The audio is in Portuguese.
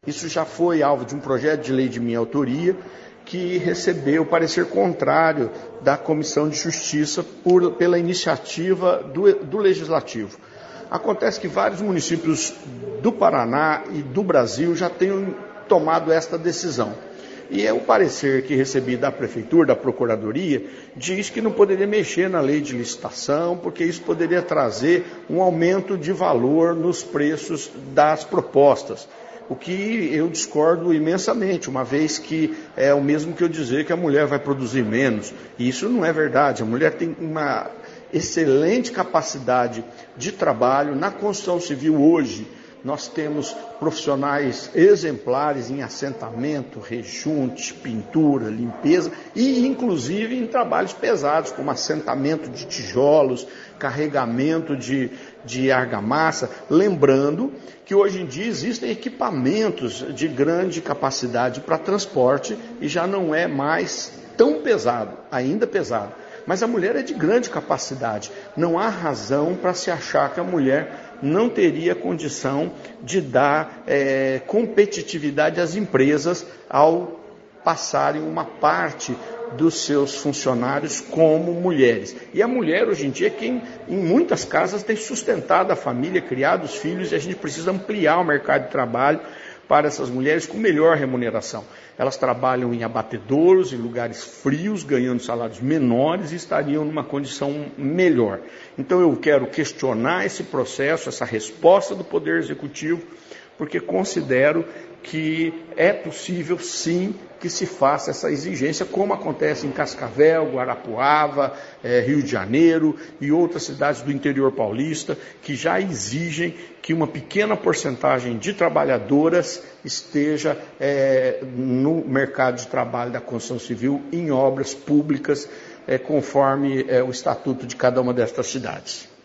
Isso já foi alvo de um projeto de lei de minha autoria, que recebeu o parecer contrário da Comissão de Justiça pela iniciativa do Legislativo. Acontece que vários municípios do Paraná e do Brasil já têm tomado esta decisão. E o parecer que recebi da Prefeitura, da Procuradoria, diz que não poderia mexer na lei de licitação, porque isso poderia trazer um aumento de valor nos preços das propostas. O que eu discordo imensamente, uma vez que é o mesmo que eu dizer que a mulher vai produzir menos. E isso não é verdade. A mulher tem uma excelente capacidade de trabalho. Na construção civil hoje, nós temos profissionais exemplares em assentamento, rejunte, pintura, limpeza e inclusive em trabalhos pesados, como assentamento de tijolos, carregamento de argamassa. Lembrando que hoje em dia existem equipamentos de grande capacidade para transporte e já não é mais tão pesado, ainda pesado. Mas a mulher é de grande capacidade. Não há razão para se achar que a mulher não teria condição de dar competitividade às empresas ao passarem uma parte dos seus funcionários como mulheres. E a mulher hoje em dia é quem em muitas casas tem sustentado a família, criado os filhos, e a gente precisa ampliar o mercado de trabalho para essas mulheres com melhor remuneração. Elas trabalham em abatedouros, em lugares frios, ganhando salários menores e estariam numa condição melhor. Então eu quero questionar esse processo, essa resposta do Poder Executivo, porque considero que é possível sim que se faça essa exigência, como acontece em Cascavel, Guarapuava, Rio de Janeiro e outras cidades do interior paulista, que já exigem que uma pequena porcentagem de trabalhadoras esteja no mercado de trabalho da construção civil em obras públicas, conforme o estatuto de cada uma destas cidades.